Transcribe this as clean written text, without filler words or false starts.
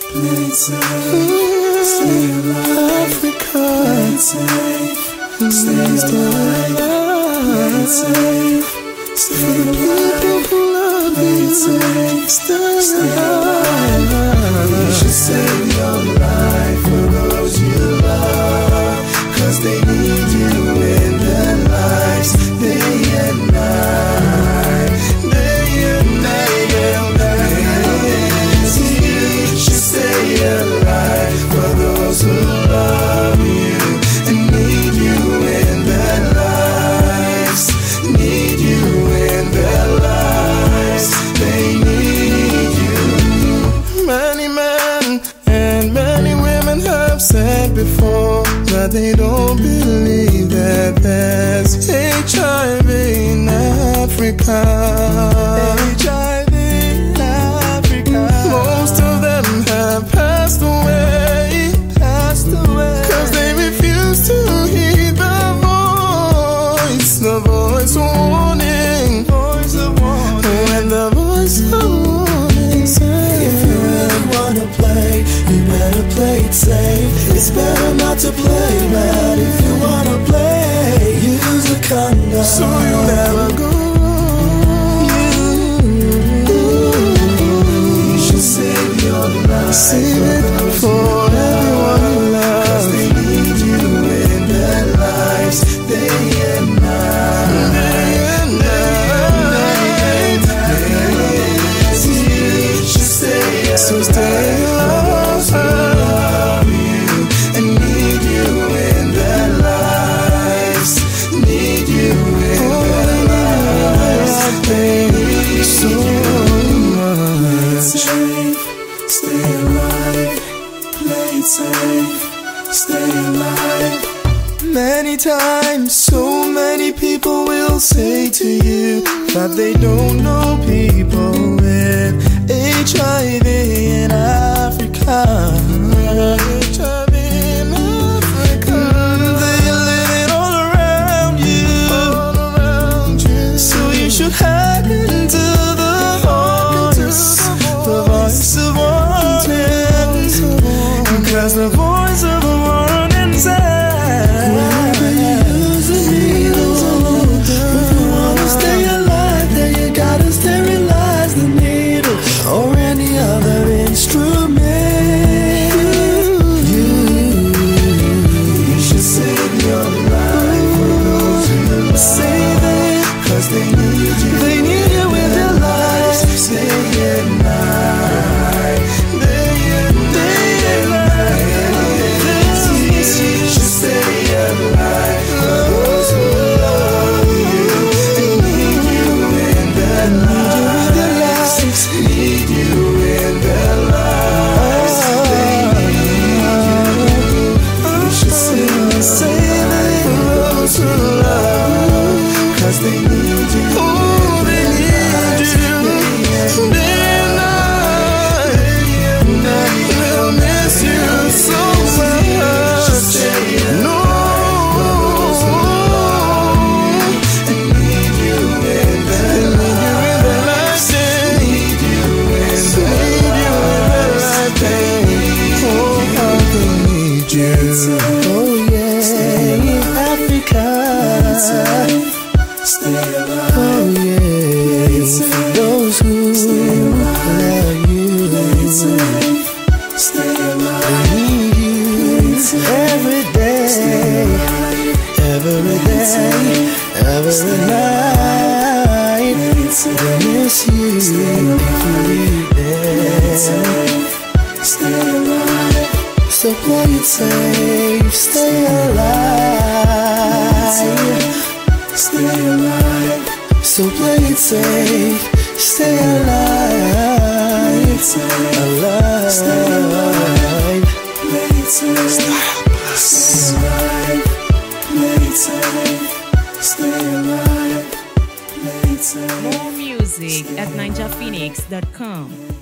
Play it safe, stay alive. Africa, play it safe, stay alive. Play it safe, stay alive. Play it safe, stay alive. You should save your life for those you love, 'cause they need you in their lives, day and night, day and night, and night. You should stay alive for those who love you and need you in their lives, need you in their lives, they need you. Many men and many women have said before that they don't believe that there's HIV in Africa. HIV in Africa. Most of them have passed away, 'cause they refuse to heed the voice of warning, when the voice of warning says, if you really wanna play, you better play it safe. It's better not to play bad. If you wanna play, use a condom, so you never go. You should save your life, save it for everyone you love, 'cause they need you in their lives, day and night, day and night, day and night. You should stay alive, so stay alive. Stay alive, play it safe, stay alive. Many times, so many people will say to you that they don't know people with HIV in Africa. HIV in Africa. They live it all around you, so you should hack into the voice of warning, 'cause the voice of the warning says, whenever you use a needle, if you wanna stay alive, then you gotta sterilize the needle or any other instrument. You should save your life for those who love. Save it, 'cause they need you. They need you in their lives, day and night, day and night. You should stay alive for those who love you and need you in their lives, need you in their lives, they need you. You should save it for those who love you, 'cause they need you. Oh, they need you. Day and night, they'll miss you so much. No, they need you in their lives, need you in their lives, oh, how they need you. Oh yeah, Africa. Stay alive. Oh yeah, for those who love you, stay alive. They need you every day, every night. They miss you if you leave them. Stay alive. So play it safe, stay alive. Stay alive. So play it safe, stay alive. Alive. Stay alive. Play it safe. Stay alive. Play it safe. Stay alive. Play it safe. More music at ninjaphoenix.com.